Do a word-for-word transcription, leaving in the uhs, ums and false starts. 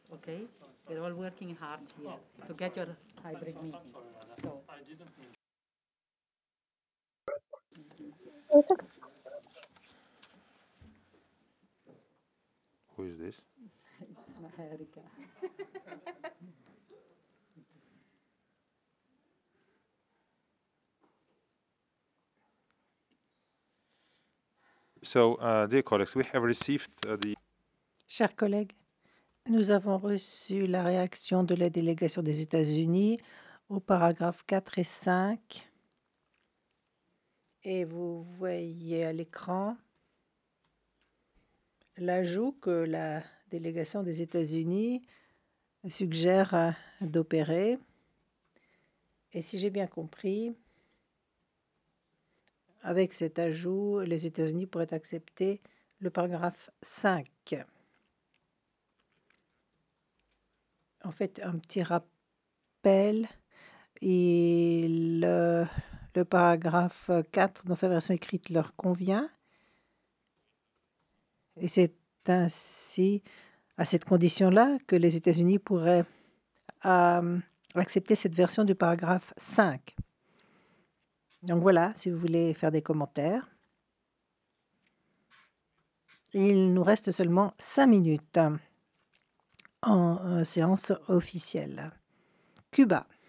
Okay? We're all working hard here to get your hybrid meetings. So Who is this? it's Erika. So, uh, dear colleagues, we have received uh, the Chers collègues, nous avons reçu la réaction de la délégation des États-Unis au paragraphe quatre et cinq. Et vous voyez à l'écran l'ajout que la délégation des États-Unis suggère euh, d'opérer. Et si j'ai bien compris, avec cet ajout, les États-Unis pourraient accepter le paragraphe cinq. En fait, un petit rappel, il, euh, le paragraphe quatre dans sa version écrite leur convient. Et c'est ainsi, à cette condition-là, que les États-Unis pourraient euh, accepter cette version du paragraphe cinq. Donc voilà, si vous voulez faire des commentaires. Il nous reste seulement cinq minutes en euh, séance officielle. Cuba.